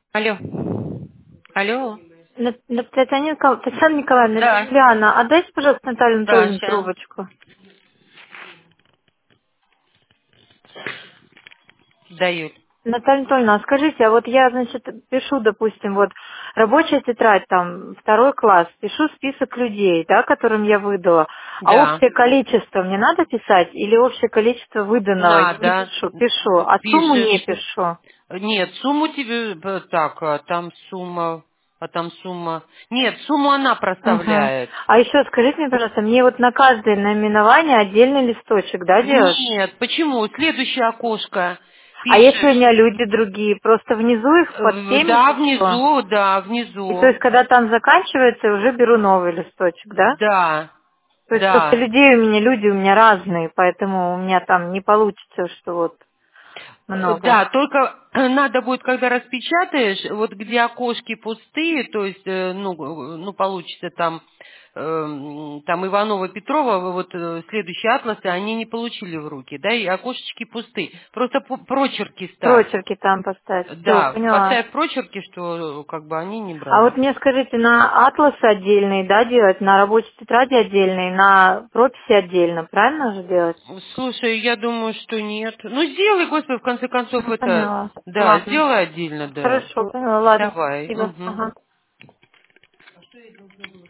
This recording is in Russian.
Алло. Алло. Татьяна Николаевна, это Да. Юлиана. Отдайте, пожалуйста, Наталью Да, Анатольевну ща. трубочку. Да, Юль. Наталья Анатольевна, а скажите, а вот я, значит, пишу, допустим, вот рабочая тетрадь, там, второй класс, пишу список людей, да, которым я выдала, а Да. общее количество мне надо писать или общее количество выданного я не Надо. пишу? Пишу, а сумму не Пишешь. пишу. Нет, сумму тебе... Так, там сумма... А там сумма... Нет, сумму она Ага. проставляет. А еще скажите мне, пожалуйста, мне вот на каждое наименование отдельный листочек, да, делать? Нет, почему? Следующее окошко. А если у Пишешь. меня люди другие, просто внизу их под всеми Да, пишу? внизу, да, И то внизу. есть, когда там заканчивается, уже беру новый листочек, да? Да, То есть просто да. люди у меня разные, поэтому у меня там не получится, что вот много. Да, только надо будет, когда распечатаешь, вот где окошки пустые, то есть, ну получится там, там Иванова, Петрова, вот следующие атласы, они не получили в руки, да, и окошечки пустые. Просто прочерки ставь. Прочерки там поставить. Все, Да, поняла. поставь прочерки, что как бы они не А брали. вот мне скажите, на атласы отдельные, да, делать, на рабочей тетради отдельные, на прописи отдельно, правильно же делать? Слушай, я думаю, что нет. Ну, сделай, Господи, в конце концов, Ну, это... поняла. Да, Ладно. сделай отдельно, да. Хорошо, поняла. Ладно. Давай. Спасибо. Мгм. Ага.